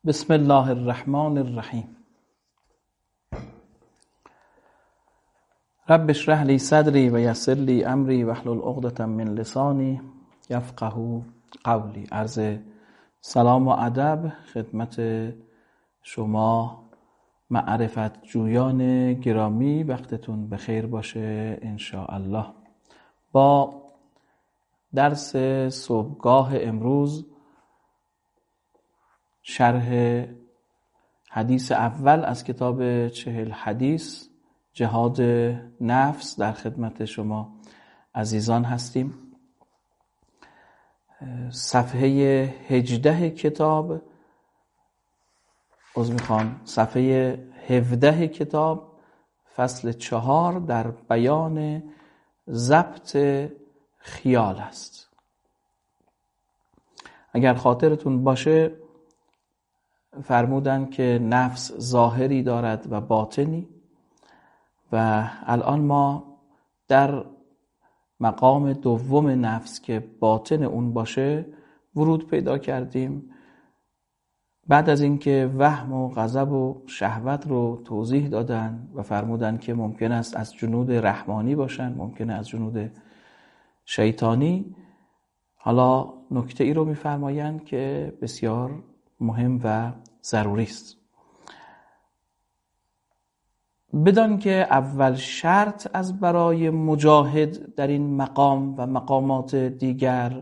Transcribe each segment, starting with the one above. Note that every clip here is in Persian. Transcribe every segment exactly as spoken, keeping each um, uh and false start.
بسم الله الرحمن الرحیم. رب اشرح لی صدری و یسر لی امری واحلل عقدة من لسانی یفقهوا قولی. عرض سلام و ادب خدمت شما معرفت جویان گرامی، وقتتون بخیر باشه ان شاء الله. با درس صبحگاه امروز شرح حدیث اول از کتاب چهل حدیث جهاد نفس در خدمت شما عزیزان هستیم. صفحه هجده کتاب عذر میخوام صفحه هفده کتاب فصل چهار در بیان ضبط خیال است. اگر خاطرتون باشه فرمودن که نفس ظاهری دارد و باطنی و الان ما در مقام دوم نفس که باطن اون باشه ورود پیدا کردیم. بعد از اینکه وهم و غضب و شهوت رو توضیح دادن و فرمودن که ممکن است از جنود رحمانی باشن، ممکن است از جنود شیطانی، حالا نکته ای رو میفرمایند که بسیار مهم و ضروری است. بدان که اول شرط از برای مجاهد در این مقام و مقامات دیگر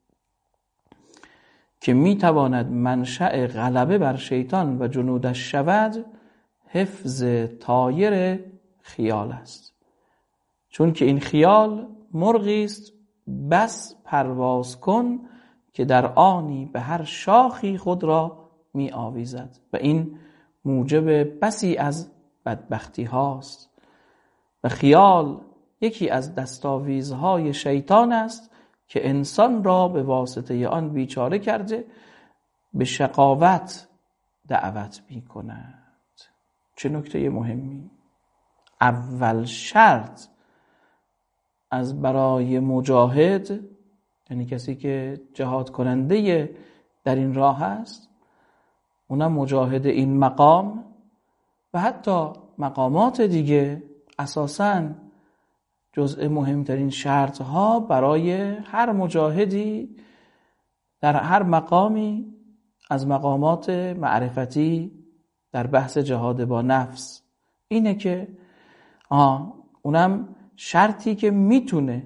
که میتواند منشأ غلبه بر شیطان و جنودش شود، حفظ طایر خیال است. چون که این خیال مرغی است بس پرواز کن که در آنی به هر شاخی خود را می آویزد و این موجب بسی از بدبختی هاست. و خیال یکی از دستاویزهای شیطان است که انسان را به واسطه آن بیچاره کرده به شقاوت دعوت می کند. چه نکته مهمی! اول شرط از برای مجاهد، یعنی کسی که جهاد کننده در این راه هست، اونم مجاهد این مقام و حتی مقامات دیگه، اساساً جزء مهمترین شرط ها برای هر مجاهدی در هر مقامی از مقامات معرفتی در بحث جهاد با نفس اینه که آه اونم شرطی که میتونه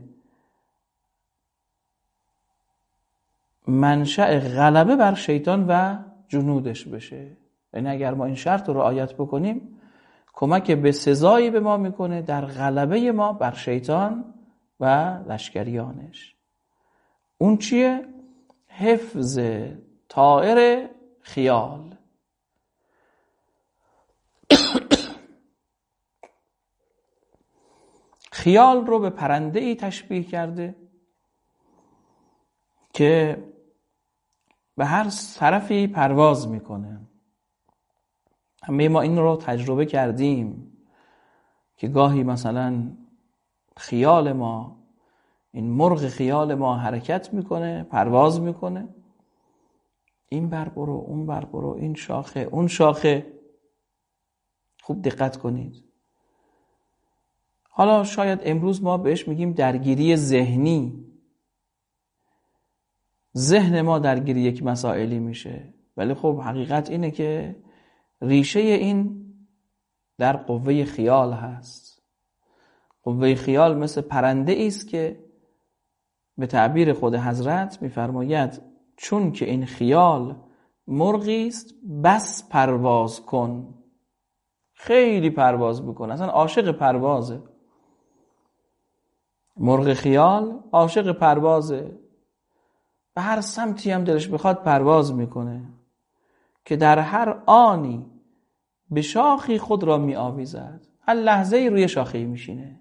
منشأ غلبه بر شیطان و جنودش بشه. یعنی اگر ما این شرط رو رعایت بکنیم کمک به سزایی به ما میکنه در غلبه ما بر شیطان و لشکریانش. اون چیه؟ حفظ طایر خیال. خیال رو به پرنده ای تشبیه کرده که به هر طرفی پرواز میکنه. همه ما این رو تجربه کردیم که گاهی مثلا خیال ما، این مرغ خیال ما حرکت میکنه، پرواز میکنه، این بر برو، اون بر برو، این شاخه، اون شاخه. خوب دقت کنید. حالا شاید امروز ما بهش میگیم درگیری ذهنی. ذهن ما درگیری یک مسائلی میشه، ولی خب حقیقت اینه که ریشه این در قوه خیال هست. قوه خیال مثل پرنده است که به تعبیر خود حضرت میفرماید چون که این خیال مرغی است بس پرواز کن. خیلی پرواز بکن، اصلا عاشق پروازه. مرغ خیال عاشق پروازه، به هر سمتی هم دلش بخواد پرواز میکنه که در هر آنی به شاخی خود را می آویزد. هر لحظه ای روی شاخه‌ای میشینه.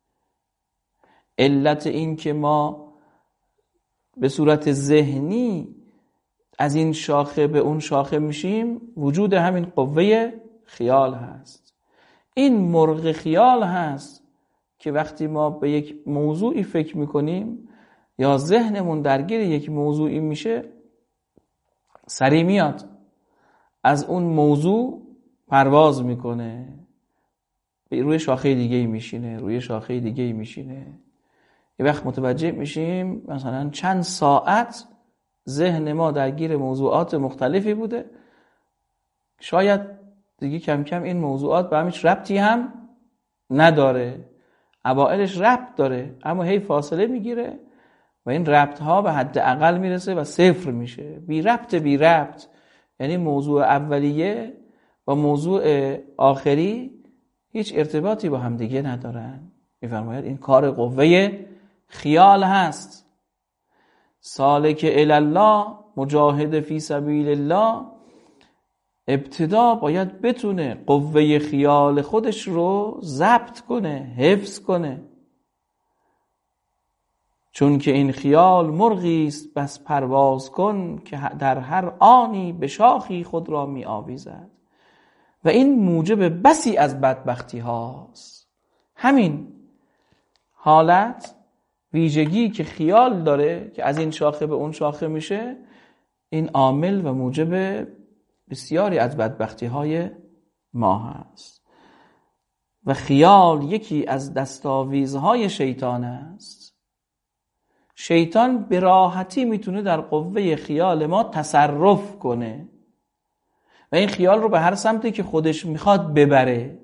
علت این که ما به صورت ذهنی از این شاخه به اون شاخه میشیم وجود همین قوه خیال هست. این مرغ خیال هست که وقتی ما به یک موضوعی فکر میکنیم یا ذهنمون درگیر یک موضوعی میشه سریع میاد از اون موضوع پرواز میکنه، روی شاخه دیگه میشینه، روی شاخه دیگه میشینه. یه وقت متوجه میشیم مثلا چند ساعت ذهن ما درگیر موضوعات مختلفی بوده، شاید دیگه کم کم این موضوعات به هم هیچ ربطی هم نداره. اوائلش ربط داره اما هی فاصله میگیره و این ربط ها به حد اقل میرسه و صفر میشه. بی ربط بی ربط یعنی موضوع اولیه و موضوع آخری هیچ ارتباطی با هم دیگه ندارن. میفرماید این کار قوه خیال هست. سالک الی الله، مجاهد فی سبیل الله، ابتدا باید بتونه قوه خیال خودش رو ضبط کنه، حفظ کنه، چون که این خیال مرغی است بس پرواز کن که در هر آنی به شاخی خود را می آویزد. و این موجب بسی از بدبختی هاست. همین حالت، ویژگی که خیال داره که از این شاخه به اون شاخه میشه، این عامل و موجب بسیاری از بدبختی های ما هست. و خیال یکی از دستاویزهای شیطان است. شیطان به راحتی میتونه در قوه خیال ما تصرف کنه و این خیال رو به هر سمتی که خودش میخواد ببره.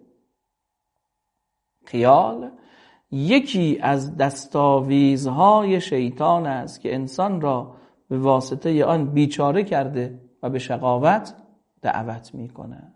خیال یکی از دستاویزهای شیطان است که انسان را به واسطه آن بیچاره کرده و به شقاوت دعوت میکنه.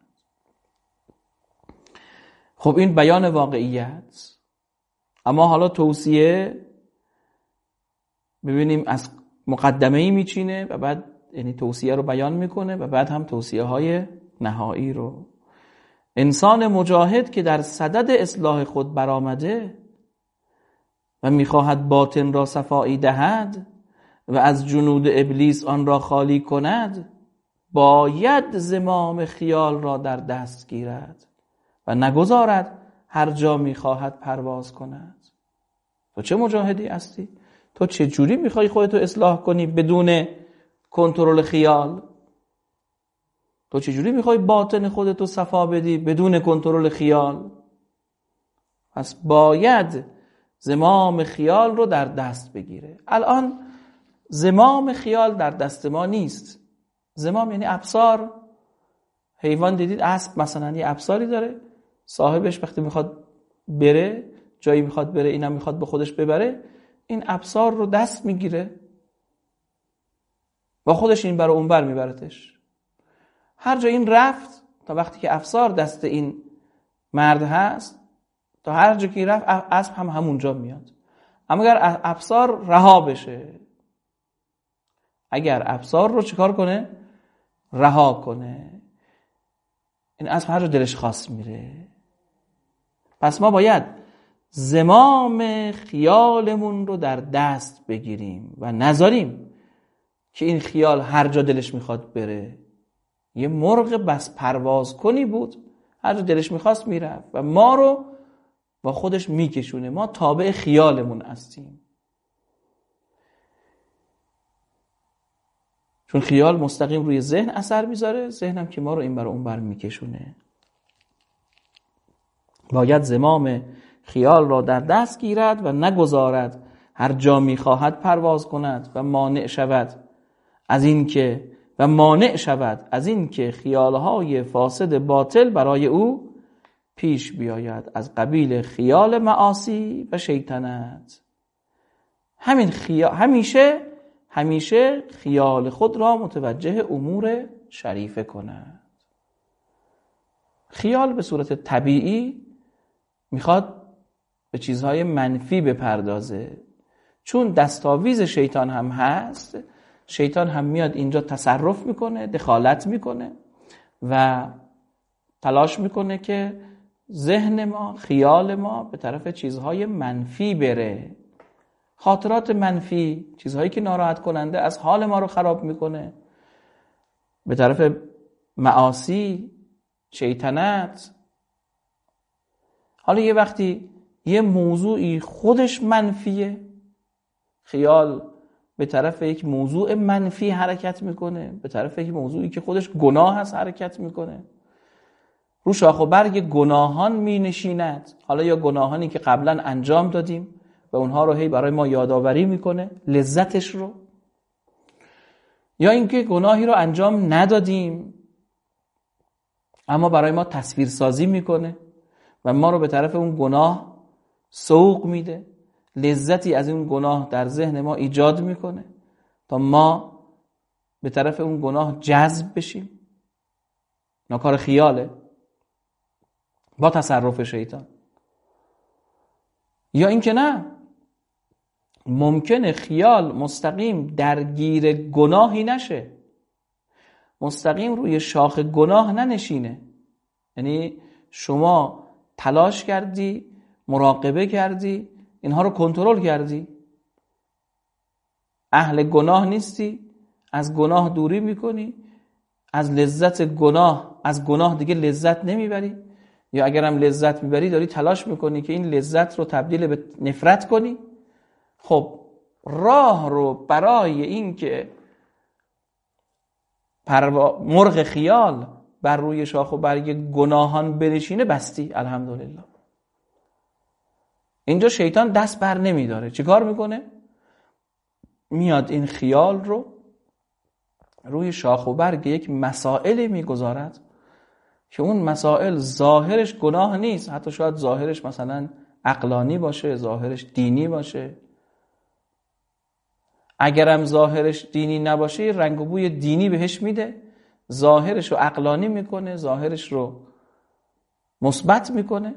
خب این بیان واقعیت. اما حالا توصیه ببینیم از مقدمه‌ای میچینه و بعد یعنی توصیه رو بیان میکنه و بعد هم توصیه های نهایی رو. انسان مجاهد که در صدد اصلاح خود برآمده و میخواهد باطن را صفایی دهد و از جنود ابلیس آن را خالی کند، باید زمام خیال را در دست گیرد و نگذارد هر جا میخواهد پرواز کند. تو چه مجاهدی هستی؟ تو چه جوری میخوای خودتو اصلاح کنی بدون کنترل خیال؟ تو چه جوری میخوای باطن خودتو صفا بدی بدون کنترل خیال؟ پس باید زمام خیال رو در دست بگیره. الان زمام خیال در دست ما نیست. زمام یعنی ابصار. حیوان دیدید، اسب مثلا یه ابصاری داره، صاحبش وقتی میخواد بره جایی میخواد بره، اینم میخواد به خودش ببره، این ابصار رو دست میگیره و خودش این بر اون بر میبرتش. هر جا این رفت، تا وقتی که ابصار دست این مرد هست، تا هر جا که رفت اسب هم همونجا میاد. اما اگر ابصار رها بشه، اگر ابصار رو چیکار کنه؟ رها کنه، این اسب هر جا دلش خواست میره. پس ما باید زمام خیالمون رو در دست بگیریم و نذاریم که این خیال هر جا دلش میخواد بره. یه مرغ بس پرواز کنی بود، هر جا دلش میخواست میرفت و ما رو با خودش میکشونه. ما تابع خیالمون هستیم، چون خیال مستقیم روی ذهن اثر میذاره، ذهن هم که ما رو این بر اون بر میکشونه. باید زمام خیال را در دست گیرد و نگذارد هر جا میخواهد پرواز کند و مانع شود از این که و مانع شود از این که خیالهای فاسد باطل برای او پیش بیاید، از قبیل خیال معاصی و شیطنت. همین خیال همیشه همیشه خیال خود را متوجه امور شریفه کند. خیال به صورت طبیعی میخواد به چیزهای منفی بپردازه، چون دستاویز شیطان هم هست. شیطان هم میاد اینجا تصرف میکنه، دخالت میکنه و تلاش میکنه که ذهن ما، خیال ما به طرف چیزهای منفی بره. خاطرات منفی، چیزهایی که ناراحت کننده از حال ما رو خراب میکنه، به طرف معاصی، شیطنت. حالا یه وقتی یه موضوعی خودش منفیه، خیال به طرف یک موضوع منفی حرکت میکنه، به طرف یک موضوعی که خودش گناه هست حرکت میکنه. رو شاخ و برگ گناهان می نشیند. حالا یا گناهانی که قبلا انجام دادیم و اونها رو هی برای ما یادآوری میکنه لذتش رو، یا اینکه گناهی رو انجام ندادیم اما برای ما تصویر سازی میکنه و ما رو به طرف اون گناه سوق میده، لذتی از اون گناه در ذهن ما ایجاد میکنه تا ما به طرف اون گناه جذب بشیم. ناکار خیاله با تصرف شیطان. یا اینکه نه، ممکنه خیال مستقیم درگیر گناهی نشه، مستقیم روی شاخ گناه ننشینه. یعنی شما تلاش کردی، مراقبه کردی، اینها رو کنترل کردی، اهل گناه نیستی، از گناه دوری میکنی، از لذت گناه از گناه دیگه لذت نمیبری، یا اگرم لذت میبری داری تلاش میکنی که این لذت رو تبدیل به نفرت کنی. خب راه رو برای این که پروا... مرغ خیال بر روی شاخ و برگ گناهان بنشینه بستی. الحمدلله. اینجا شیطان دست بر نمیداره. چیکار میکنه؟ میاد این خیال رو روی شاخ و برگ یک مسائلی میگذارد که اون مسائل ظاهرش گناه نیست، حتی شاید ظاهرش مثلا عقلانی باشه، ظاهرش دینی باشه. اگرم ظاهرش دینی نباشه رنگ و بوی دینی بهش میده، ظاهرش رو عقلانی میکنه، ظاهرش رو مثبت میکنه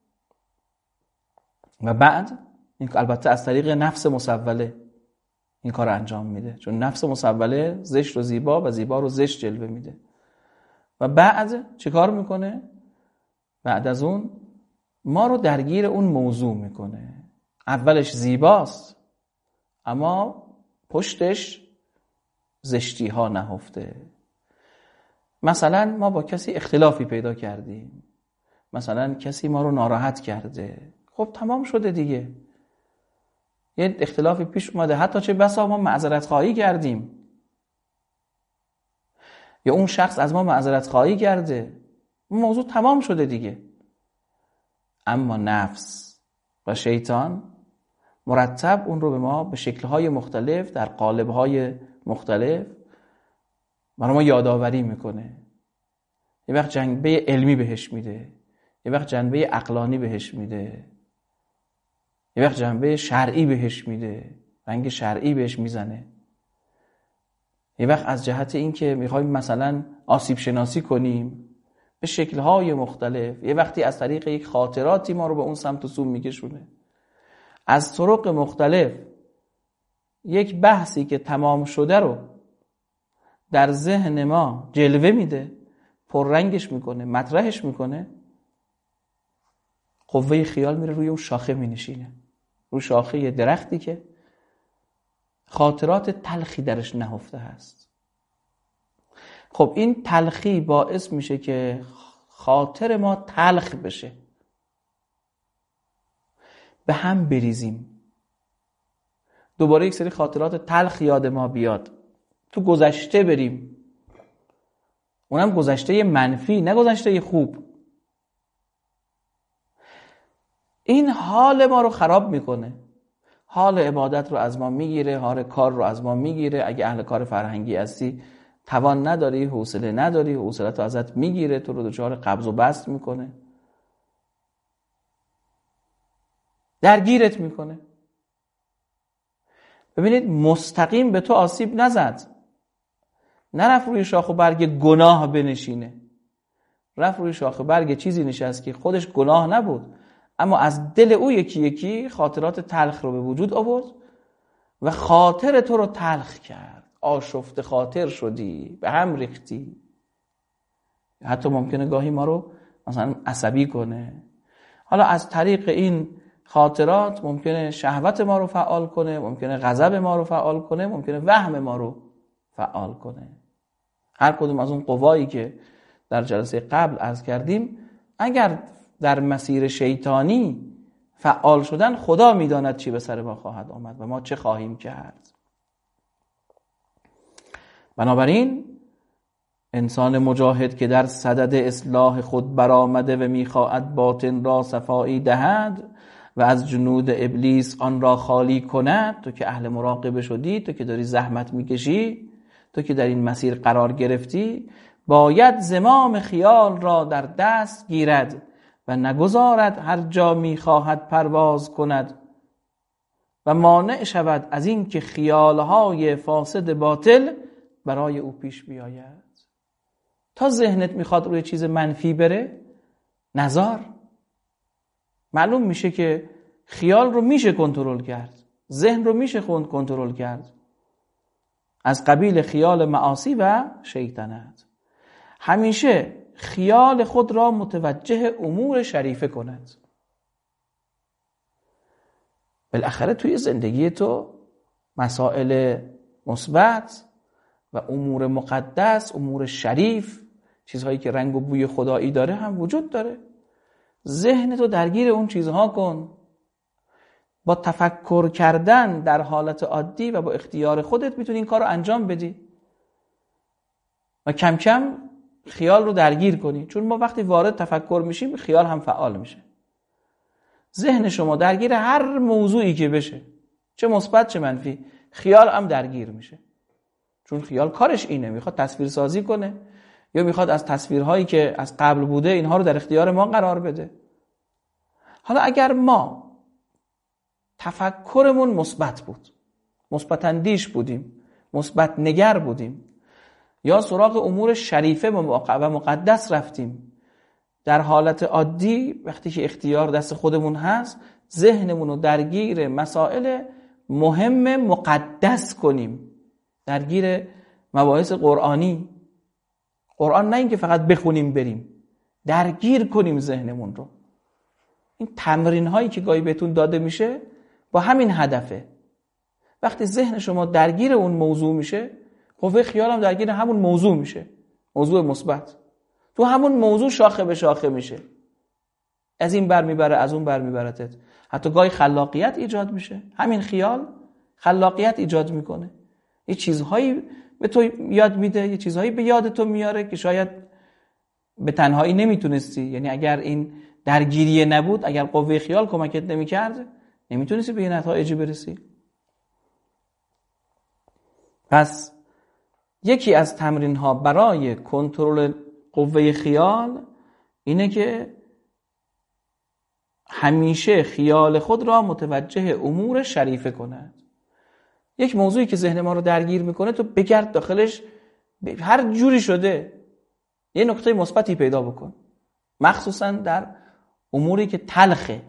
و بعد این البته از طریق نفس مسوله این کار انجام میده، چون نفس مسوله زشت رو زیبا و زیبا رو زشت جلوه میده. و بعد چه کار میکنه؟ بعد از اون ما رو درگیر اون موضوع میکنه. اولش زیباست اما پشتش زشتی ها نهفته. مثلا ما با کسی اختلافی پیدا کردیم، مثلا کسی ما رو ناراحت کرده، خب تمام شده دیگه، یه اختلافی پیش اومده، حتی چه بسا ما معذرت خواهی کردیم یا اون شخص از ما معذرت خواهی کرده، اون موضوع تمام شده دیگه. اما نفس و شیطان مرتب اون رو به ما به شکل‌های مختلف در قالب‌های مختلف برای ما یادآوری میکنه. یه وقت جنبه علمی بهش میده، یه وقت جنبه عقلانی بهش میده، یه وقت جنبه شرعی بهش میده، رنگ شرعی بهش میزنه. یه وقت از جهت این که میخوایم مثلا آسیب شناسی کنیم به شکل‌های مختلف، یه وقتی از طریق یک خاطراتی ما رو به اون سمت و سو میکشونه. از طرق مختلف یک بحثی که تمام شده رو در ذهن ما جلوه میده، پررنگش میکنه، مطرحش میکنه. قوه خیال میره روی اون شاخه مینشینه، روی شاخه یه درختی که خاطرات تلخی درش نهفته هست. خب این تلخی باعث میشه که خاطر ما تلخ بشه، به هم بریزیم، دوباره یک سری خاطرات تلخ یاد ما بیاد، تو گذشته بریم، اونم گذشته منفی نه گذشته خوب. این حال ما رو خراب میکنه، حال عبادت رو از ما میگیره، حال کار رو از ما میگیره. اگه اهل کار فرهنگی هستی توان نداری، حوصله نداری، حوصلت رو ازت میگیره، تو رو دچار قبض و بسط میکنه، درگیرت میکنه. ببینید مستقیم به تو آسیب نزد، نرفت روی شاخ و برگ گناه بنشینه، رفت روی شاخ و برگ چیزی نشست که خودش گناه نبود، اما از دل او یکی یکی خاطرات تلخ رو به وجود آورد و خاطر تو رو تلخ کرد، آشفت خاطر شدی، به هم ریختی. حتی ممکنه گاهی ما رو مثلا عصبی کنه. حالا از طریق این خاطرات ممکنه شهوت ما رو فعال کنه، ممکنه غضب ما رو فعال کنه، ممکنه وهم ما رو فعال کنه. هر کدوم از اون قوایی که در جلسه قبل عرض کردیم اگر در مسیر شیطانی فعال شدن، خدا میداند چی به سر ما خواهد آمد و ما چه خواهیم کرد. بنابراین انسان مجاهد که در صدد اصلاح خود برآمده و میخواهد باطن را صفایی دهد و از جنود ابلیس آن را خالی کند، تو که اهل مراقبه شدی، تو که داری زحمت میکشی، تو که در این مسیر قرار گرفتی، باید زمام خیال را در دست گیرد و نگذارد هر جا میخواهد پرواز کند و مانع شود از این که خیالهای فاسد باطل برای او پیش بیاید. تا ذهنت میخواد روی چیز منفی بره، نزار. معلوم میشه که خیال رو میشه کنترل کرد، ذهن رو میشه کنترل کرد، از قبیل خیال معاصی و شیطنت. همیشه خیال خود را متوجه امور شریفه کند. بالاخره توی زندگی تو مسائل مثبت و امور مقدس، امور شریف، چیزهایی که رنگ و بوی خدایی داره هم وجود داره. ذهن تو درگیر اون چیزها کن. با تفکر کردن در حالت عادی و با اختیار خودت میتونی این کار رو انجام بدی و کم کم خیال رو درگیر کنی، چون ما وقتی وارد تفکر میشیم خیال هم فعال میشه. ذهن شما درگیر هر موضوعی که بشه، چه مثبت چه منفی، خیال هم درگیر میشه، چون خیال کارش اینه، میخواد تصویر سازی کنه یا میخواد از تصویرهایی که از قبل بوده اینها رو در اختیار ما قرار بده. حالا اگر ما تفکرمون مثبت بود، مثبت اندیش بودیم، مثبت نگر بودیم، یا سراغ امور شریفه و مقدس رفتیم، در حالت عادی وقتی که اختیار دست خودمون هست، ذهنمون رو درگیر مسائل مهم مقدس کنیم، درگیر مباحث قرآنی. قرآن نه این که فقط بخونیم بریم، درگیر کنیم ذهنمون رو. این تمرین هایی که گاهی بهتون داده میشه با همین هدفه. وقتی ذهن شما درگیر اون موضوع میشه، قوه خیال هم درگیر همون موضوع میشه، موضوع مثبت. تو همون موضوع شاخه به شاخه میشه، از این بر میبره از اون بر میبرتت. حتی گاهی خلاقیت ایجاد میشه، همین خیال خلاقیت ایجاد میکنه، یه چیزهایی به تو یاد میده، یه چیزهایی به یاد تو میاره که شاید به تنهایی نمیتونستی. یعنی اگر این درگیریه نبود، اگر قوه خیال کمکت نمیکرد، نمیتونستی به این نتایجی برسی. پس یکی از تمرین ها برای کنترل قوه خیال اینه که همیشه خیال خود را متوجه امور شریفه کند. یک موضوعی که ذهن ما رو درگیر میکنه، تو بگرد داخلش، هر جوری شده یه نکته مثبتی پیدا بکن، مخصوصا در اموری که تلخه.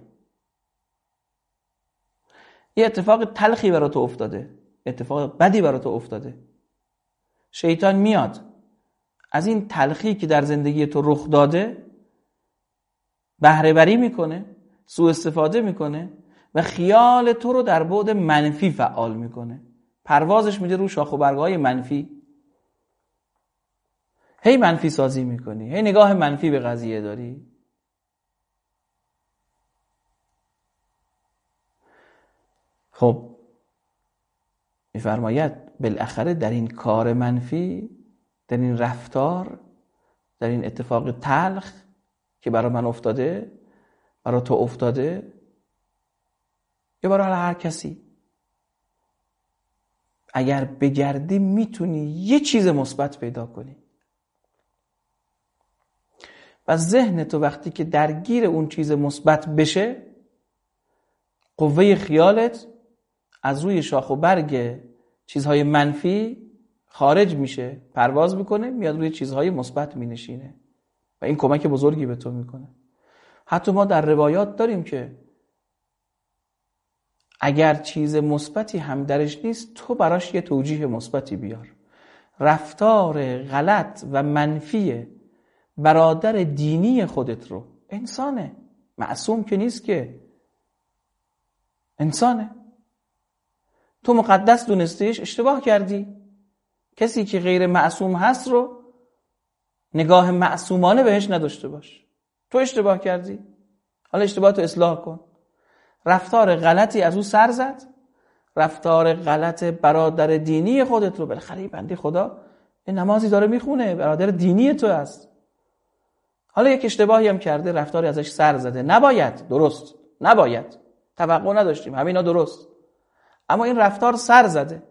یه اتفاق تلخی برای تو افتاده، اتفاق بدی برای تو افتاده، شیطان میاد از این تلخی که در زندگی تو رخ داده بهره بری میکنه، سوء استفاده میکنه و خیال تو رو در بعد منفی فعال میکنه، پروازش میده رو شاخ و برگ‌های منفی. هی منفی سازی میکنی، هی نگاه منفی به قضیه داری. خب میفرماید بالاخره در این کار منفی، در این رفتار، در این اتفاق تلخ که برای من افتاده، برای تو افتاده، یا برای هر کسی، اگر بگردی میتونی یه چیز مثبت پیدا کنی. و ذهن تو وقتی که درگیر اون چیز مثبت بشه، قوه خیالت از روی شاخ و برگ چیزهای منفی خارج میشه، پرواز میکنه، میاد روی چیزهای مثبت مینشینه و این کمک بزرگی به تو میکنه. حتی ما در روایات داریم که اگر چیز مثبتی هم درش نیست، تو براش یه توجیه مثبتی بیار. رفتار غلط و منفی برادر دینی خودت رو، انسانه، معصوم که نیست که، انسانه، تو مقدس دونستیش، اشتباه کردی. کسی که غیر معصوم هست رو نگاه معصومانه بهش نداشته باش، تو اشتباه کردی، حالا اشتباهتو اصلاح کن. رفتار غلطی از او سر زد، رفتار غلط برادر دینی خودت رو، بالاخره بنده خدا این نمازی داره میخونه، برادر دینی تو است. حالا یک اشتباهی هم کرده، رفتاری ازش سر زده، نباید، درست، نباید، توقع نداشتیم، همینا درست، اما این رفتار سر زده،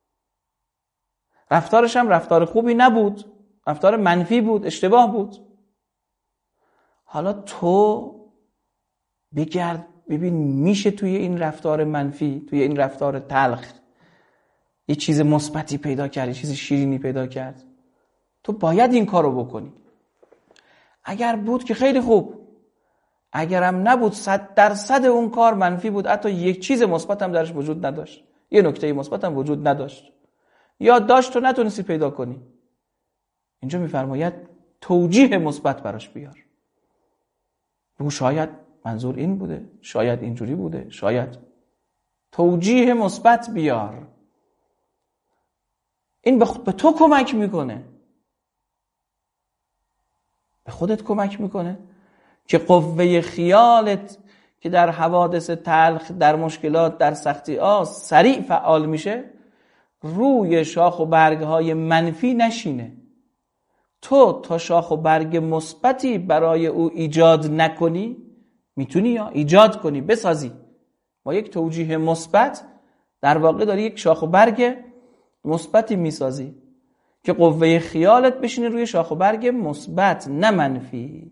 رفتارش هم رفتار خوبی نبود، رفتار منفی بود، اشتباه بود. حالا تو بگرد ببین میشه توی این رفتار منفی، توی این رفتار تلخ یه چیز مثبتی پیدا کرد، یه چیز شیرینی پیدا کرد. تو باید این کارو بکنی. اگر بود که خیلی خوب، اگرم نبود صد درصد اون کار منفی بود، حتی یک چیز مثبت هم درش وجود نداشت، یه نکته مثبت هم وجود نداشت، یا داشت تو نتونستی پیدا کنی، اینجا میفرماید توجیه مثبت براش بیار. بگو شاید منظور این بوده، شاید اینجوری بوده، شاید. توجیه مثبت بیار. این به تو کمک میکنه، به خودت کمک میکنه که قوه خیالت که در حوادث تلخ، در مشکلات، در سختی ها سریع فعال میشه، روی شاخ و برگ های منفی نشینه. تو تا شاخ و برگ مثبتی برای او ایجاد نکنی، میتونی یا ایجاد کنی، بسازی. با یک توجیه مثبت در واقع داری یک شاخ و برگ مثبتی میسازی که قوه خیالت بشینه روی شاخ و برگ مثبت، نه منفی.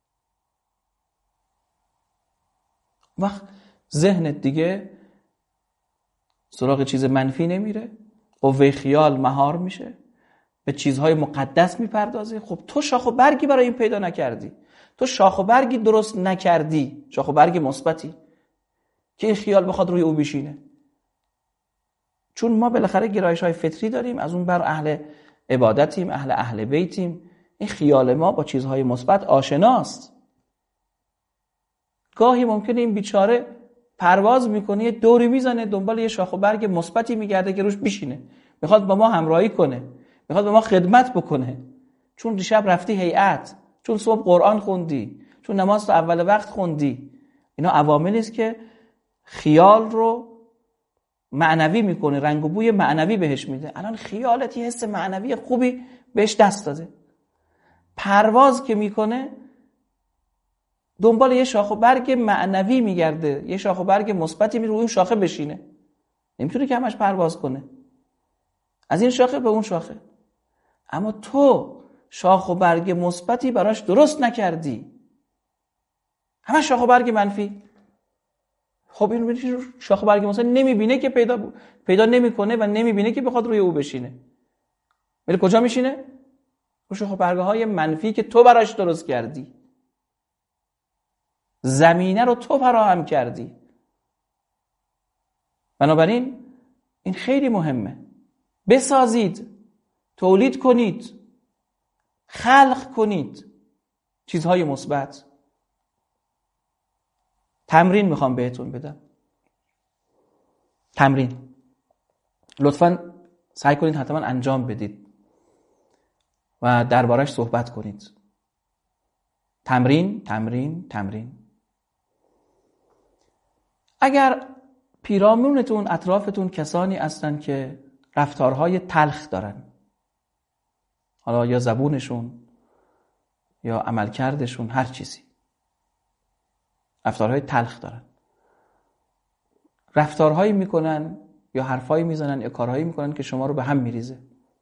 وقت ذهنت دیگه سراغ چیز منفی نمیره، قوه خیال مهار میشه، به چیزهای مقدس میپردازی. خب تو شاخ و برگی برای این پیدا نکردی، تو شاخ و برگی درست نکردی، شاخ و برگ مثبتی که این خیال بخواد روی او بشینه. چون ما بالاخره گرایش‌های فطری داریم، از اون بر اهل عبادتیم، اهل اهل بیتیم، این خیال ما با چیزهای مثبت آشناست. گاهی ممکنه این بیچاره پرواز میکنه، یه دوری میزنه دنبال یه شاخ و برگ مثبتی میگرده که روش بشینه، میخواد با ما همراهی کنه، میخواد با ما خدمت بکنه. چون دیشب رفتی هیئت، چون صبح قرآن خوندی، چون نماز تو اول وقت خوندی. اینا عواملی است که خیال رو معنوی میکنه، رنگ و بوی معنوی بهش میده. الان خیالت یه حس معنوی خوبی بهش دست داده، پرواز که میکنه دنبال یه شاخ و برگ معنوی میگرده، یه شاخ و برگ مثبتی می روی اون شاخه بشینه، نمیتونه که همش پرواز کنه از این شاخه به اون شاخه. اما تو شاخ و برگ مثبتی براش درست نکردی، همش شاخ و برگ منفی. خب این شاخ و برگ مثبت نمیبینه که پیدا پیدا نمیکنه و نمیبینه که بخواد روی او بشینه. میره کجا میشینه؟ رو شاخ و برگ های منفی که تو براش درست کردی، زمینه رو تو فراهم کردی. بنابراین این خیلی مهمه، بسازید، تولید کنید، خلق کنید چیزهای مثبت. تمرین میخوام بهتون بدم، تمرین لطفاً سعی کنید حتما انجام بدید و دربارش صحبت کنید. تمرین تمرین تمرین. اگر پیرامونتون، اطرافتون کسانی هستن که رفتارهای تلخ دارن، حالا یا زبونشون یا عملکردشون، هر چیزی، رفتارهای تلخ دارن، رفتارهایی میکنن یا حرفایی میزنن یا کارهایی میکنن که شما رو به هم میریزه.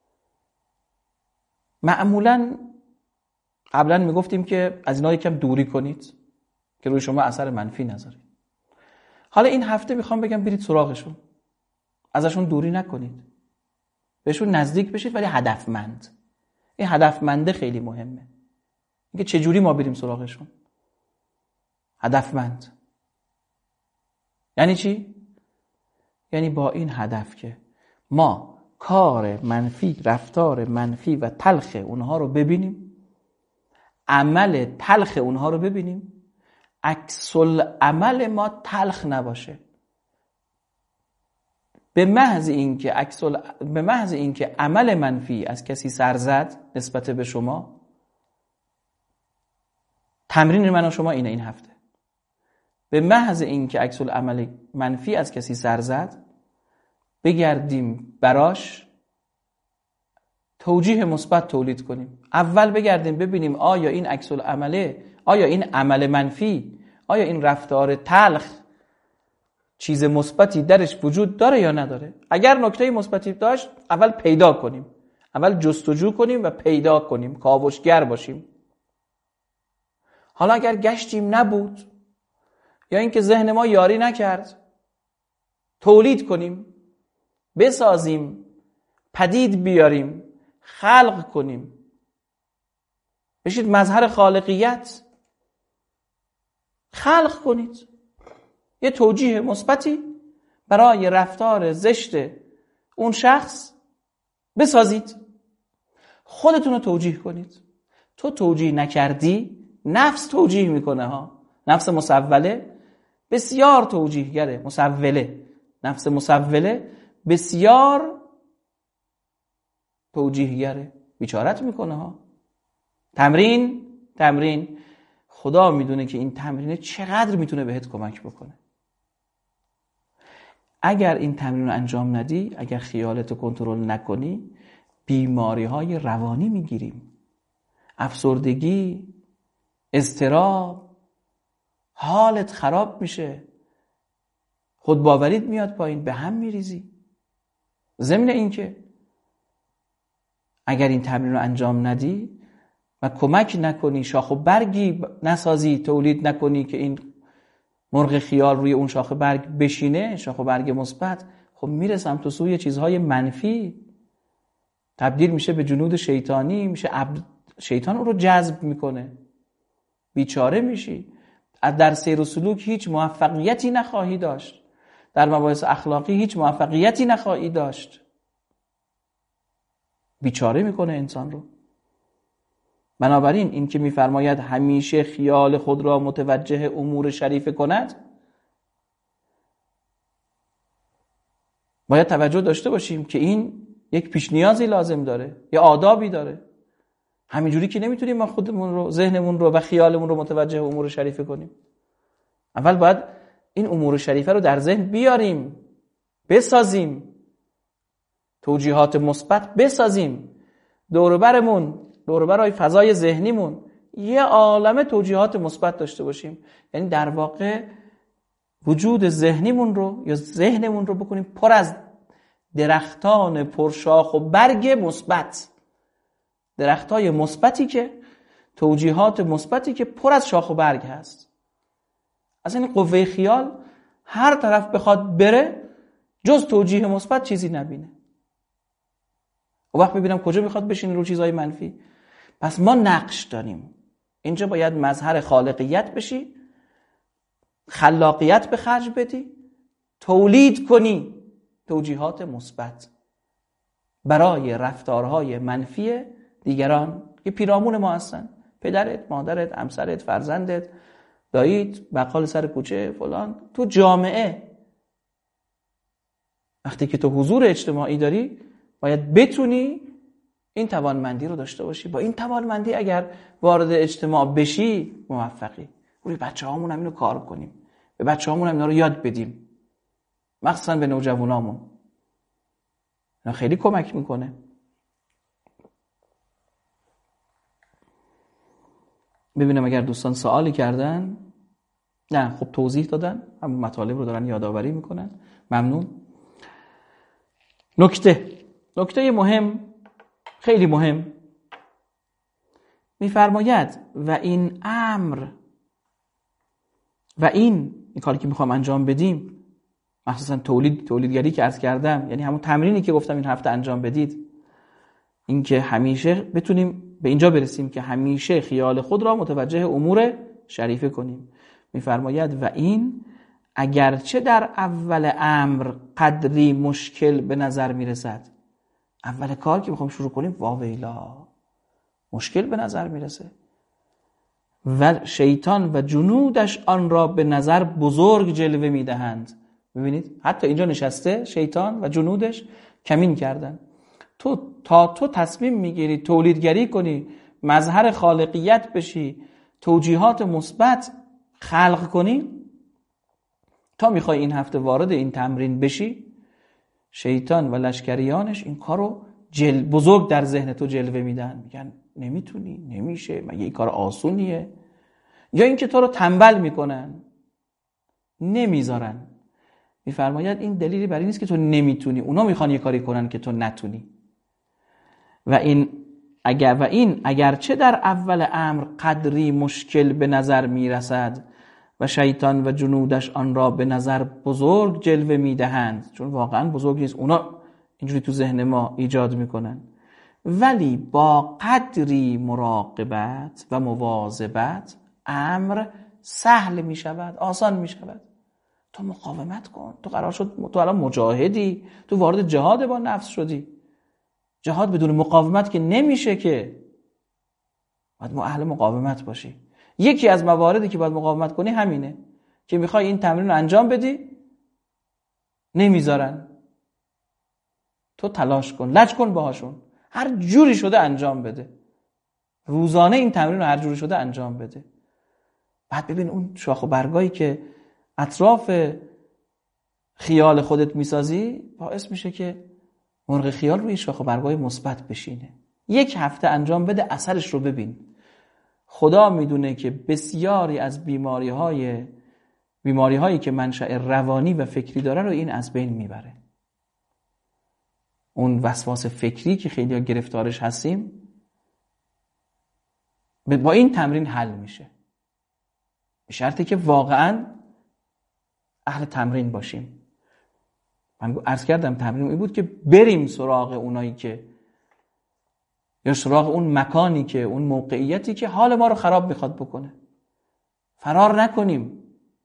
معمولاً قبلا میگفتیم که از اینا یکم دوری کنید که روی شما اثر منفی نذاره. حالا این هفته میخوام بگم برید سراغشون، ازشون دوری نکنید، بهشون نزدیک بشید ولی هدفمند. این هدفمنده خیلی مهمه، اینکه چجوری ما بریم سراغشون. هدفمند یعنی چی؟ یعنی با این هدف که ما کار منفی، رفتار منفی و تلخ اونها رو ببینیم، عمل تلخ اونها رو ببینیم، عکس العمل ما تلخ نباشه. به محض اینکه عکس به محض اینکه عمل منفی از کسی سر زد نسبت به شما، تمرین من و شما اینه این هفته، به محض اینکه عکس العمل منفی از کسی سر زد، بگردیم براش توجیه مثبت تولید کنیم. اول بگردیم ببینیم آیا این عکس العمله، آیا این عمل منفی، آیا این رفتار تلخ چیز مثبتی درش وجود داره یا نداره. اگر نکته مثبتی داشت اول پیدا کنیم، اول جستجو کنیم و پیدا کنیم، کاوشگر باشیم. حالا اگر گشتیم نبود یا اینکه ذهن ما یاری نکرد، تولید کنیم، بسازیم، پدید بیاریم، خلق کنیم. بشید مظهر خالقیت، خلق کنید یه توجیه مثبتی برای رفتار زشت اون شخص بسازید، خودتون رو توجیه کنید. تو توجیه نکردی، نفس توجیه میکنه ها. نفس مسوله بسیار توجیهگره. مسوله، نفس مسوله بسیار توجیهگره، بیچارت میکنه ها. تمرین تمرین خدا میدونه که این تمرین چقدر میتونه بهت کمک بکنه. اگر این تمرین رو انجام ندی، اگر خیالتو کنترل نکنی، بیماری های روانی میگیریم. افسردگی، اضطراب، حالت خراب میشه، خودباوریت میاد پایین، به هم میریزی. ضمن اینکه اگر این تمرین رو انجام ندی و کمک نکنی، شاخ و برگی نسازی، تولید نکنی که این مرغ خیال روی اون شاخ برگ بشینه، شاخ و برگ مثبت، خب میرسم تو سوی چیزهای منفی، تبدیل میشه به جنود شیطانی، میشه عبد... شیطان اون رو جذب میکنه، بیچاره میشی. در سیر و سلوک هیچ موفقیتی نخواهی داشت، در مباحث اخلاقی هیچ موفقیتی نخواهی داشت. بیچاره میکنه انسان رو. بنابراین این که میفرماید همیشه خیال خود را متوجه امور شریفه کند، باید توجه داشته باشیم که این یک پیش نیازی لازم داره، یا آدابی داره. همینجوری که نمیتونیم ما خودمون رو، ذهنمون رو و خیالمون رو متوجه امور شریفه کنیم. اول باید این امور شریفه رو در ذهن بیاریم، بسازیم، توجیهات مثبت بسازیم. دور و برمون، دور و برای فضای ذهنیمون یه عالمه توجیهات مثبت داشته باشیم. یعنی در واقع وجود ذهنیمون رو یا ذهنمون رو بکنیم پر از درختان پرشاخ و برگ مثبت، درختای مثبتی که توجیهات مثبتی که پر از شاخ و برگ هست. اصلا این قوه خیال هر طرف بخواد بره جز توجیه مثبت چیزی نبینه. و وقت ببینم کجا میخواد بشین رو چیزهای منفی. پس ما نقش داریم اینجا، باید مظهر خالقیت بشی، خلاقیت به خرج بدی، تولید کنی توجیهات مثبت برای رفتارهای منفی دیگران که پیرامون ما هستن. پدرت، مادرت، همسرت، فرزندت، داییت، بقال سر کوچه، فلان، تو جامعه. وقتی که تو حضور اجتماعی داری باید بتونی این توانمندی رو داشته باشی. با این توانمندی اگر وارد اجتماع بشی موفقی. روی بچه هامون هم اینو کار کنیم، به بچه هامون هم اینا رو یاد بدیم، مخصوصا به نوجوانامون. اینا خیلی کمک میکنه. ببینم اگر دوستان سوالی کردن. نه خب توضیح دادن، همون مطالب رو دارن یادآوری میکنن. ممنون. نکته نکته مهم، خیلی مهم، میفرماید و این امر و این این کاری که میخوام انجام بدیم، مخصوصا تولید تولیدگری که عرض کردم، یعنی همون تمرینی که گفتم این هفته انجام بدید، این که همیشه بتونیم به اینجا برسیم که همیشه خیال خود را متوجه امور شریفه کنیم. میفرماید و این اگرچه در اول امر قدری مشکل به نظر میرسد. اول کار که میخوام شروع کنیم واویلا مشکل به نظر میرسه و شیطان و جنودش آن را به نظر بزرگ جلوه میدهند. ببینید حتی اینجا نشسته شیطان و جنودش کمین کردن. تو تا تو تصمیم میگیری تولیدگری کنی، مظهر خالقیت بشی، توجیهات مثبت خلق کنی، تا میخوای این هفته وارد این تمرین بشی، شیطان و لشکریانش این کارو جل بزرگ در ذهن تو جلوه میدن، میگن نمیتونی، نمیشه، مگه این کار آسونیه، یا اینکه تو رو تنبل میکنن، نمیذارن. میفرماید این دلیلی برای نیست که تو نمیتونی، اونا میخوان یه کاری کنن که تو نتونی. و این اگر و این اگرچه در اول امر قدری مشکل به نظر میرسد و شیطان و جنودش آن را به نظر بزرگ جلوه میدهند، چون واقعا بزرگ نیست، اونا اینجوری تو ذهن ما ایجاد میکنن، ولی با قدری مراقبت و مواظبت امر سهل میشود، آسان میشود. تو مقاومت کن، تو قرار شد تو الان مجاهدی، تو وارد جهاد با نفس شدی. جهاد بدون مقاومت که نمیشه، که باید ما اهل مقاومت باشی. یکی از مواردی که باید مقاومت کنی همینه که میخوای این تمرین رو انجام بدی، نمیذارن. تو تلاش کن، لج کن باهاشون، هر جوری شده انجام بده، روزانه این تمرین رو هر جوری شده انجام بده. بعد ببین اون شاخ و برگایی که اطراف خیال خودت میسازی باعث میشه که مرغ خیال روی شاخ و برگای مثبت بشینه. یک هفته انجام بده، اثرش رو ببین. خدا میدونه که بسیاری از بیماری های بیماری هایی که منشأ روانی و فکری داره رو این از بین میبره. اون وسواس فکری که خیلی ها گرفتارش هستیم با این تمرین حل میشه، به شرطی که واقعا اهل تمرین باشیم. من عرض کردم تمرین این بود که بریم سراغ اونایی که، یا سراغ اون مکانی که، اون موقعیتی که حال ما رو خراب میخواد بکنه، فرار نکنیم،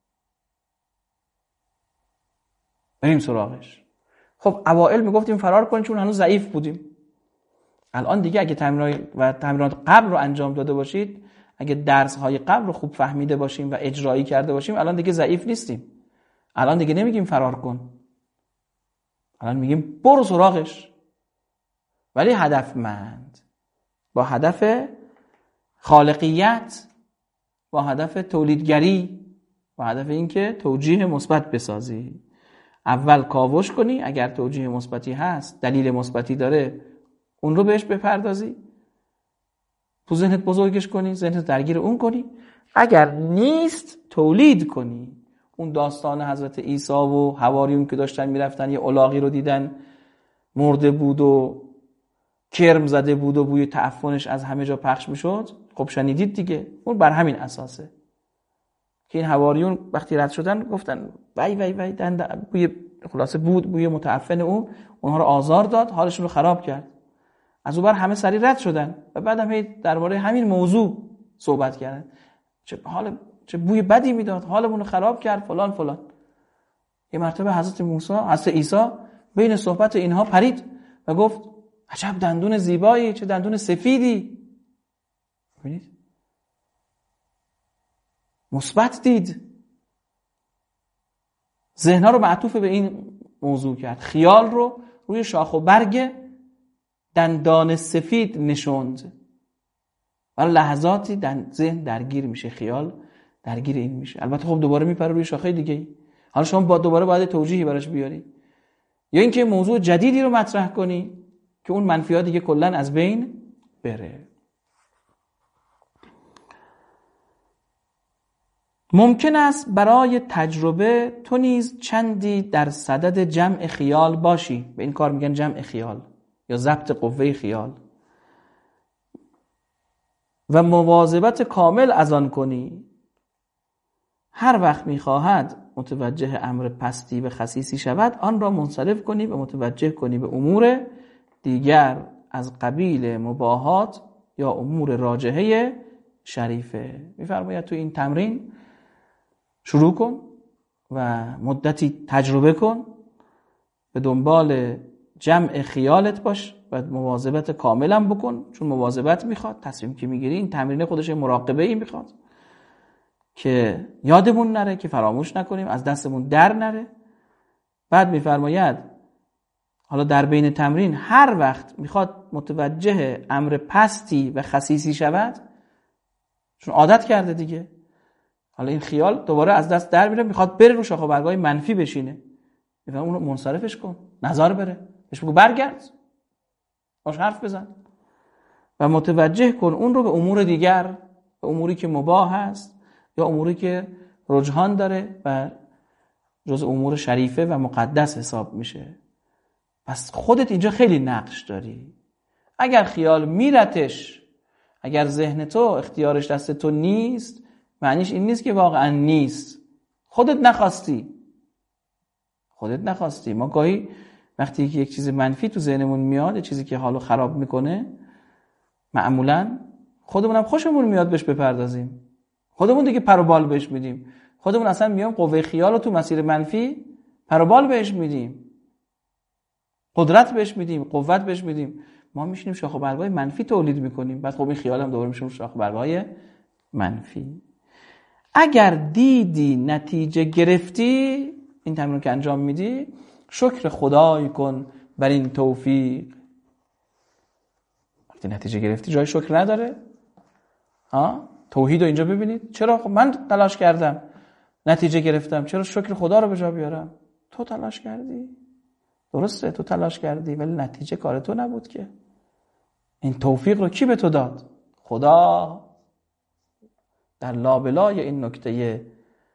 بریم سراغش. خب اوائل میگفتیم فرار کنیم چون هنوز ضعیف بودیم. الان دیگه اگه تمرینات و تمرینات قبل رو انجام داده باشید، اگه درس های قبل رو خوب فهمیده باشیم و اجرایی کرده باشیم، الان دیگه ضعیف نیستیم. الان دیگه نمیگیم فرار کن، الان میگیم برو سراغش، ولی هدفمند، با هدف خالقیت، با هدف تولیدگری، با هدف اینکه توجیه مثبت بسازی. اول کاوش کنی، اگر توجیه مثبتی هست، دلیل مثبتی داره، اون رو بهش بپردازی، تو ذهنت بزرگش کنی، ذهنت درگیر اون کنی. اگر نیست تولید کنی. اون داستان حضرت عیسی و حواریون که داشتن میرفتن یه الاغی رو دیدن مرده بود و کرم زده بود و بوی تعفنش از همه جا پخش میشد. خب شنیدید دیگه، اون بر همین اساسه که این حواریون وقتی رد شدن گفتن وای وای وای دند بوی، خلاصه بود بوی متعفن اون اونها رو آزار داد، حالشون رو خراب کرد. از اون بر همه سری رد شدن و بعدم هی درباره همین موضوع صحبت کردن، چه حال چه بوی بدی میداد، حالمون رو خراب کرد فلان فلان. یه مرتبه حضرت موسی، حضرت عیسی بین صحبت اینها پرید و گفت عجب دندون زیبایی، چه دندون سفیدی. ببینید مثبت دید، ذهن‌ها رو معطوف به این موضوع کرد، خیال رو روی شاخ و برگ دندان سفید نشوند. برای لحظاتی ذهن درگیر میشه، خیال درگیر این میشه. البته خب دوباره میپره روی شاخه دیگه. حالا شما با دوباره باید توجیهی براش بیاری، یا اینکه موضوع جدیدی رو مطرح کنی که اون منفیات دیگه کلا از بین بره. ممکن است برای تجربه تو نیز چندی در صدد جمع خیال باشی. به این کار میگن جمع خیال یا ضبط قوه خیال، و مواظبت کامل از آن کنی. هر وقت میخواهد متوجه امر پستی و خسیسی شود، آن را منصرف کنی و متوجه کنی به امور دیگر از قبیل مباحات یا امور راجحه شریفه. میفرماید تو این تمرین شروع کن و مدتی تجربه کن، به دنبال جمع خیالت باش و مواظبت کاملا بکن، چون مواظبت میخواد. تصمیم که میگیری این تمرین خودش مراقبه ای میخواد که یادمون نره، که فراموش نکنیم، از دستمون در نره. بعد میفرماید حالا در بین تمرین هر وقت میخواد متوجه امر پستی و خسیسی شود، چون عادت کرده دیگه، حالا این خیال دوباره از دست در میره، میخواد بره رو شاخه و برگای منفی بشینه، میفرماید اونو منصرفش کن، نظر بره، بهش بگو برگرد، باش حرف بزن و متوجه کن اون رو به امور دیگر، به اموری که مباح هست یا اموری که رجحان داره و جز امور شریفه و مقدس حساب میشه. پس خودت اینجا خیلی نقش داری. اگر خیال میرتش، اگر ذهن تو اختیارش دست تو نیست، معنیش این نیست که واقعا نیست، خودت نخواستی خودت نخواستی. ما گاهی وقتی که یک چیز منفی تو ذهنمون میاد، یک چیزی که حالو خراب میکنه، معمولا خودمونم خوشمون میاد بهش بپردازیم، خودمون دیگه پر و بال بهش میدیم، خودمون اصلا میام قوه خیال رو تو مسیر منفی پر و بال بهش میدیم، قدرت بهش میدیم، قوت بهش میدیم. ما میشینیم شاخ و برگ‌های منفی تولید میکنیم، بعد خب این خیال هم دوباره میشیم شاخ و برگ‌های منفی. اگر دیدی نتیجه گرفتی، این تمرین که انجام میدی، شکر خدای کن بر این توفیق. وقتی نتیجه گرفتی جای شکر نداره؟ ها؟ توحید رو اینجا ببینید. چرا؟ خب من تلاش کردم نتیجه گرفتم، چرا شکر خدا رو به جا بیارم؟ تو تلاش کردی، درسته، تو تلاش کردی، ولی نتیجه کار تو نبود که. این توفیق رو کی به تو داد؟ خدا. در لابلای این نکته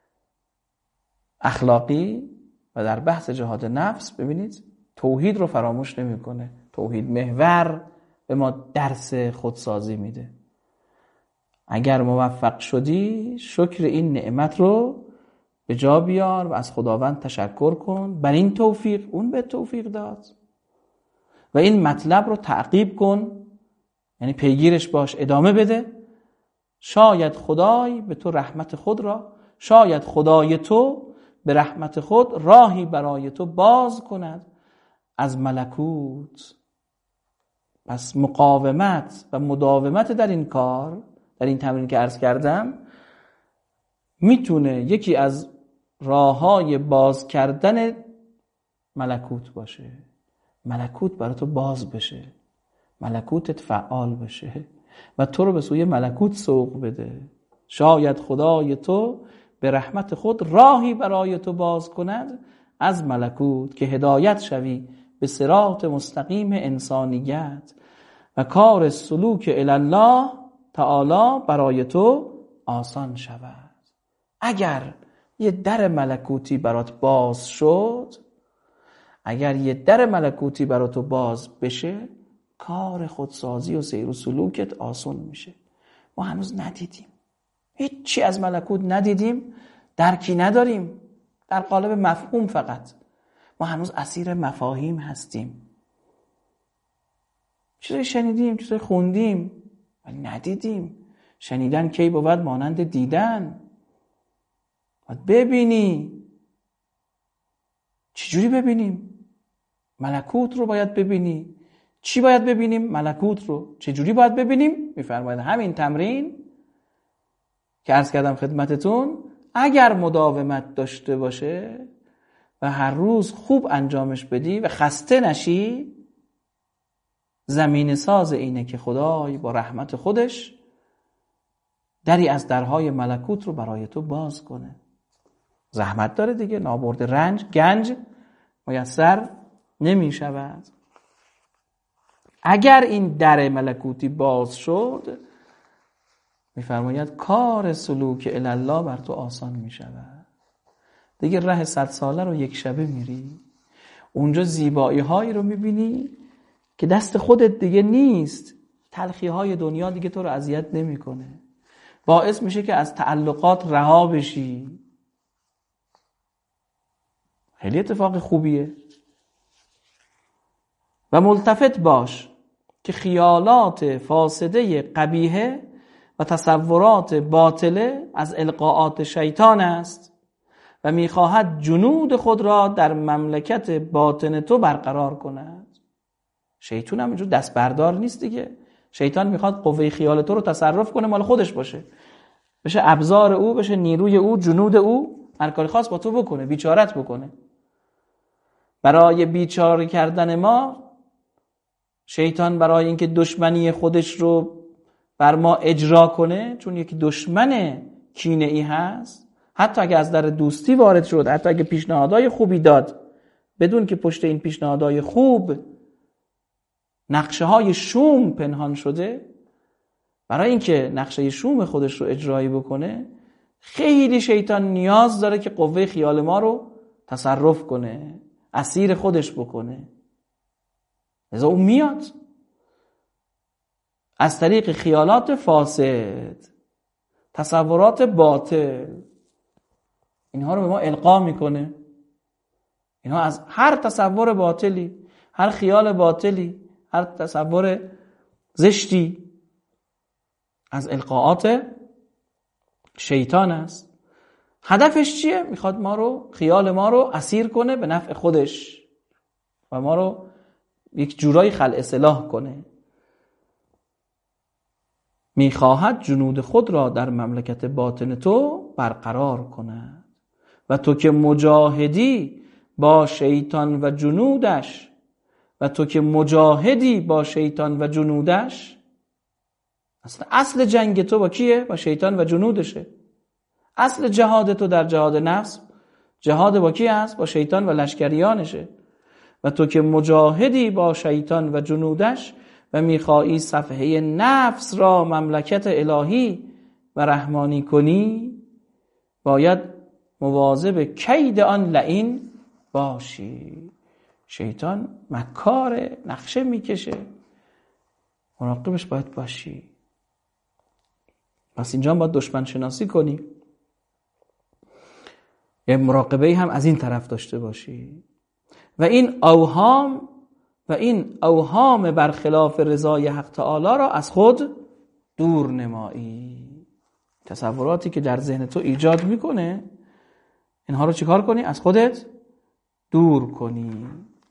اخلاقی و در بحث جهاد نفس ببینید توحید رو فراموش نمیکنه. توحید محور به ما درس خودسازی میده. اگر موفق شدی شکر این نعمت رو به جا بیار و از خداوند تشکر کن بر این توفیق اون به توفیق داد و این مطلب رو تعقیب کن، یعنی پیگیرش باش، ادامه بده. شاید خدای به تو رحمت خود را، شاید خدای تو به رحمت خود راهی برای تو باز کند از ملکوت. پس مقاومت و مداومت در این کار، در این تمرین که عرض کردم، میتونه یکی از راههای باز کردن ملکوت باشه. ملکوت برای تو باز بشه، ملکوتت فعال بشه و تو رو به سوی ملکوت سوق بده. شاید خدای تو به رحمت خود راهی برای تو باز کند از ملکوت که هدایت شوی به صراط مستقیم انسانیت و کار سلوک الی الله تعالی برای تو آسان شود. اگر یه در ملکوتی برات باز شد، اگر یه در ملکوتی برات باز بشه، کار خودسازی و سیر و سلوکت آسان میشه. ما هنوز ندیدیم، هیچی از ملکوت ندیدیم، درکی نداریم، در قالب مفهوم فقط. ما هنوز اسیر مفاهیم هستیم، چیزایی شنیدیم، چیزایی خوندیم ولی ندیدیم. شنیدن کی بود مانند دیدن؟ باید ببینی. چجوری ببینیم؟ ملکوت رو باید ببینی. چی باید ببینیم؟ ملکوت رو. چجوری باید ببینیم؟ میفرماید همین تمرین که عرض کردم خدمتتون، اگر مداومت داشته باشه و هر روز خوب انجامش بدی و خسته نشی، زمین ساز اینه که خدای با رحمت خودش دری از درهای ملکوت رو برای تو باز کنه. زحمت داره دیگه، نابرد رنج گنج میسر نمی شود. اگر این در ملکوتی باز شد، میفرماید کار سلوک الی الله بر تو آسان می شود. دیگه ره صد ساله رو یک شبه میری، اونجا زیبایی هایی رو میبینی که دست خودت دیگه نیست. تلخی های دنیا دیگه تو رو اذیت نمیکنه، باعث میشه که از تعلقات رها بشی. خیلی اتفاق خوبیه. و ملتفت باش که خیالات فاسده قبیحه و تصورات باطله از القاءات شیطان است و میخواهد جنود خود را در مملکت باطن تو برقرار کند. شیطان هم اینجور دست بردار نیست دیگه. شیطان میخواد قوه خیال تو رو تصرف کنه، مال خودش باشه، بشه ابزار او، بشه نیروی او، جنود او، هر کاری خاص با تو بکنه، بیچارت بکنه. برای بیچاره کردن ما شیطان، برای اینکه دشمنی خودش رو بر ما اجرا کنه، چون یکی دشمن کینه ای هست، حتی اگه از در دوستی وارد شد، حتی اگه پیشنهادهای خوبی داد، بدون که پشت این پیشنهادهای خوب نقشه های شوم پنهان شده، برای اینکه نقشه شوم خودش رو اجرایی بکنه خیلی شیطان نیاز داره که قوه خیال ما رو تصرف کنه، اسیر خودش بکنه. لذا اون میاد از طریق خیالات فاسد، تصورات باطل، اینها رو به ما القا میکنه. اینها از هر تصور باطلی، هر خیال باطلی، هر تصور زشتی از القاءات شیطان است. هدفش چیه؟ میخواد ما رو، خیال ما رو اسیر کنه به نفع خودش و ما رو یک جورایی خلع اصلاح کنه. میخواهد جنود خود را در مملکت باطن تو برقرار کند و تو که مجاهدی با شیطان و جنودش و تو که مجاهدی با شیطان و جنودش. اصل اصل جنگ تو با کیه؟ با شیطان و جنودشه. اصل جهاد تو در جهاد نفس، جهاد با کی هست؟ با شیطان و لشکریانشه. و تو که مجاهدی با شیطان و جنودش و میخوایی صفحه نفس را مملکت الهی و رحمانی کنی، باید مواظب کید آن لعین باشی. شیطان مکاره، نقشه میکشه، مراقبش باید باشی. پس اینجا باید دشمن شناسی کنی، یه مراقبه هم از این طرف داشته باشی و این اوهام و این اوهام برخلاف رضای حق تعالی را از خود دور نمایی. تصوراتی که در ذهن تو ایجاد میکنه اینها رو چیکار کنی؟ از خودت دور کنی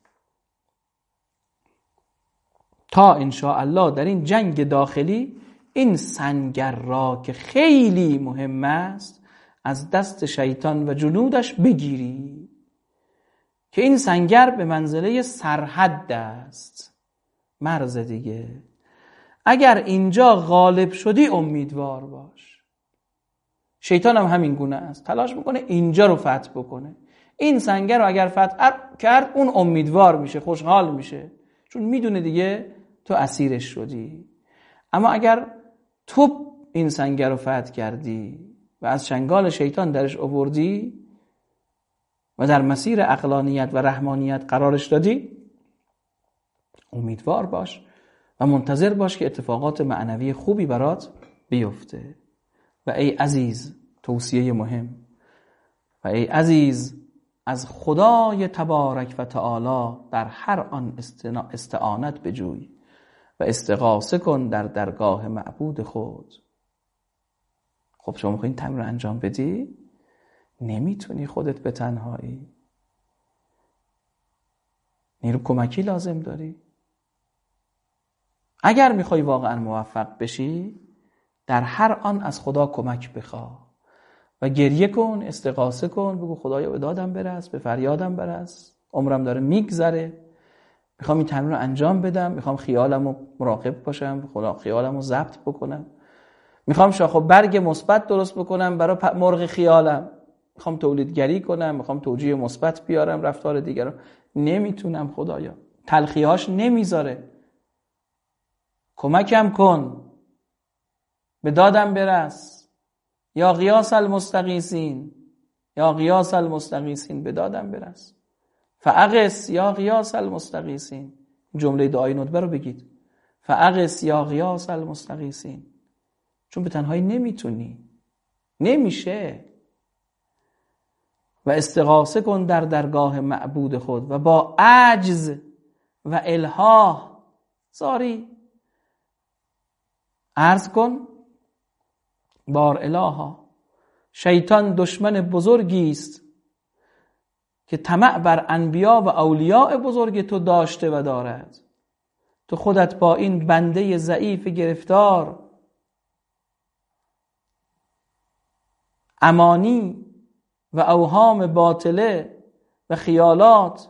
تا انشاءالله در این جنگ داخلی این سنگر را که خیلی مهم است از دست شیطان و جنودش بگیری، که این سنگر به منزله سرحد است، مرز دیگه. اگر اینجا غالب شدی امیدوار باش. شیطان هم همین گونه است، تلاش میکنه اینجا رو فتح بکنه. این سنگر رو اگر فتح کرد اون امیدوار میشه، خوشحال میشه، چون میدونه دیگه تو اسیرش شدی. اما اگر تو این سنگر رو فتح کردی و از چنگال شیطان درش آوردی و در مسیر عقلانیت و رحمانیت قرارش دادی، امیدوار باش و منتظر باش که اتفاقات معنوی خوبی برات بیفته. و ای عزیز، توصیه مهم، و ای عزیز، از خدای تبارک و تعالی در هر آن استعانت بجوی و استغاثه کن در درگاه معبود خود. خب شما میخوایی این تمرین رو انجام بدی؟ نمیتونی خودت به تنهایی، نیرو کمکی لازم داری. اگر میخوای واقعا موفق بشی در هر آن از خدا کمک بخواه و گریه کن، استغاثه کن، بگو خدایا به دادم برس، به فریادم برس، عمرم داره میگذره، میخوام این تمرین رو انجام بدم، میخوام خیالم رو مراقب باشم، خدا خیالم رو ضبط بکنم، میخوام شاخ و برگ مثبت درست بکنم برای مرغ خیالم، میخوام تولیدگری کنم، میخوام توجیه مثبت بیارم رفتار دیگران. نمیتونم خدایا، تلخیهاش نمیذاره، کمکم کن، به دادم برس، یا غیاث المستغیثین، یا غیاث المستغیثین، به دادم برس، فاغث یا غیاث المستغیثین. جمله دعای ندبه رو بگید، فاغث یا غیاث المستغیثین، چون به تنهایی نمیتونی، نمیشه. و استغاثه کن در درگاه معبود خود و با عجز و الحاح زاری عرض کن بار الها، شیطان دشمن بزرگی است که طمع بر انبیا و اولیاء بزرگ تو داشته و دارد. تو خودت با این بنده ضعیف گرفتار امانی و اوهام باطله و خیالات،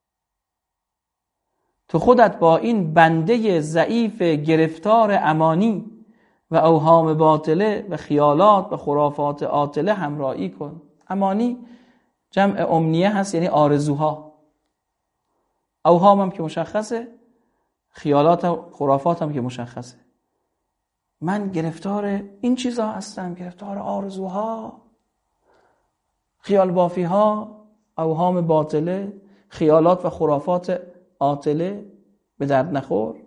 تو خودت با این بنده ضعیف گرفتار امانی و اوهام باطله و خیالات و خرافات عاطله همراهی کن. امانی جمع امنیه هست، یعنی آرزوها. اوهام هم که مشخصه، خیالات و خرافات هم که مشخصه. من گرفتار این چیزا هستم، گرفتار آرزوها، خیال بافی ها، اوهام باطله، خیالات و خرافات عاطله به درد نخور.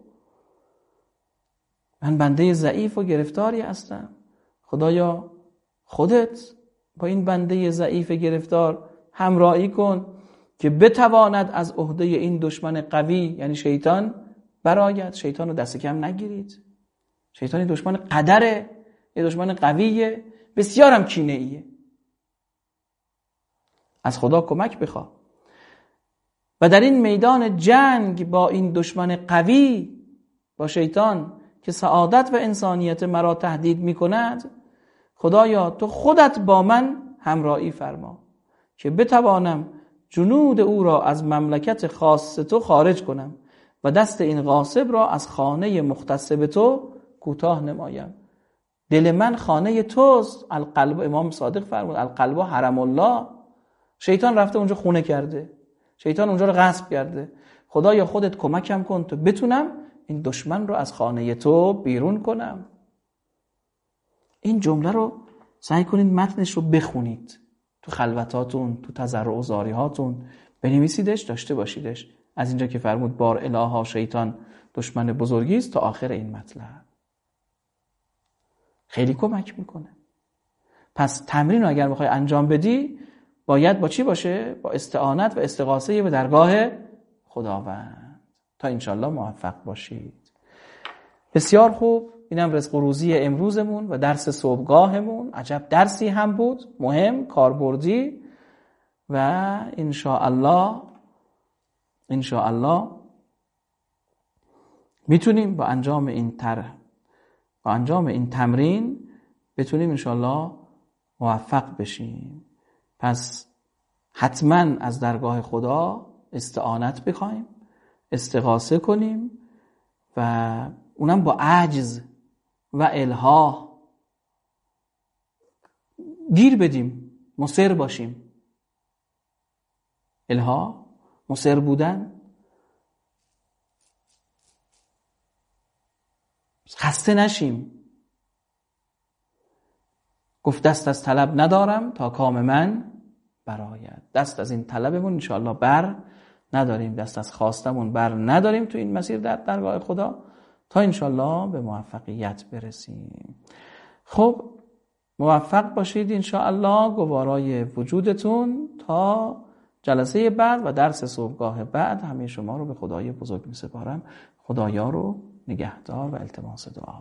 من بنده ضعیف و گرفتاری هستم. خدایا خودت با این بنده ضعیف گرفتار همراهی کن که بتواند از عهده این دشمن قوی یعنی شیطان برآید. شیطان رو دست کم نگیرید. شیطان دشمن قدره، یه دشمن قویه، بسیارم کینه ایه. از خدا کمک بخواه و در این میدان جنگ با این دشمن قوی، با شیطان که سعادت و انسانیت مرا تهدید می کند، خدایا تو خودت با من همراهی فرما که بتوانم جنود او را از مملکت خاص تو خارج کنم و دست این غاصب را از خانه مختص به تو کوتاه نمایم. دل من خانه توست. القلب، امام صادق فرمود القلب حرم الله. شیطان رفته اونجا خونه کرده، شیطان اونجا رو غصب کرده. خدایا خودت کمکم کن تو بتونم این دشمن رو از خانه تو بیرون کنم. این جمله رو سعی کنید متنش رو بخونید، تو خلوتاتون، تو تضرع و زاری هاتون بنویسیدش، داشته باشیدش. از اینجا که فرمود بار الها شیطان دشمن بزرگی است تا آخر این مطلب. خیلی کمک میکنه. پس تمرین رو اگر بخوای انجام بدی باید با چی باشه؟ با استعانت و استغاثه به درگاه خداوند تا انشالله موفق باشید. بسیار خوب. اینم رزق و روزی امروزمون و درس صبحگاهمون. عجب درسی هم بود، مهم، کاربردی و انشاءالله انشاءالله میتونیم با انجام این تر با انجام این تمرین بتونیم انشاءالله موفق بشیم. پس حتما از درگاه خدا استعانت بخوایم، استغاثه کنیم و اونم با عجز و الها گیر بدیم، مصر باشیم. الها، مصر بودن، خسته نشیم. گفت دست از طلب ندارم تا کام من برآید. دست از این طلبمون انشاءالله بر نداریم، دست از خواستمون بر نداریم تو این مسیر در درگاه خدا تا انشاءالله به موفقیت برسیم. خب موفق باشید انشاءالله. گوارای وجودتون تا جلسه بعد و درس صبحگاه بعد همه شما رو به خدای بزرگ می سپارم. خدایا رو نگهدار و التماس دعا.